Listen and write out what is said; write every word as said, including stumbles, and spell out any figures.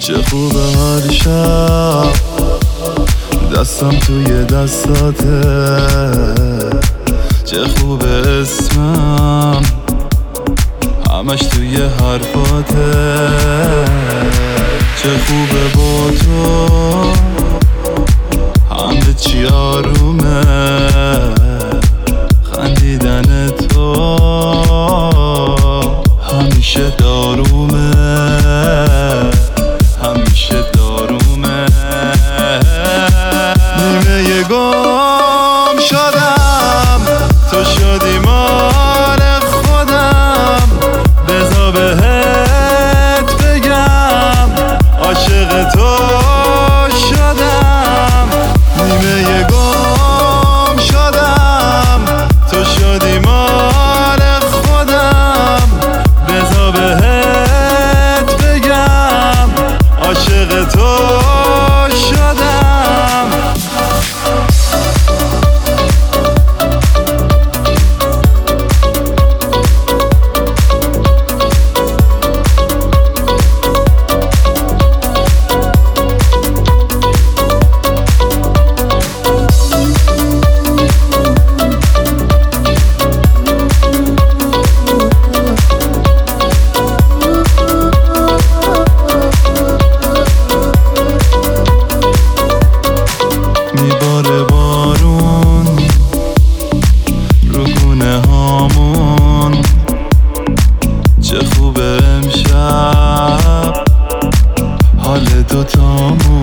چه خوبه هر شب دستم توی دستاته، چه خوبه اسمم همش توی حرفاته، چه خوبه با تو همه چی آرومه، خندیدن تو همیشه دارومه، همیشه دارومه. نیمه گم شدم تو شدی مال خودم، بذار بهت بگم عاشق تو شدم. نیمه گم شدم تو شدی مال خودم، بذار بهت بگم عاشق تو شدم. میباره بارون رو گونه هامون، چه خوبه امشب حال دوتامون.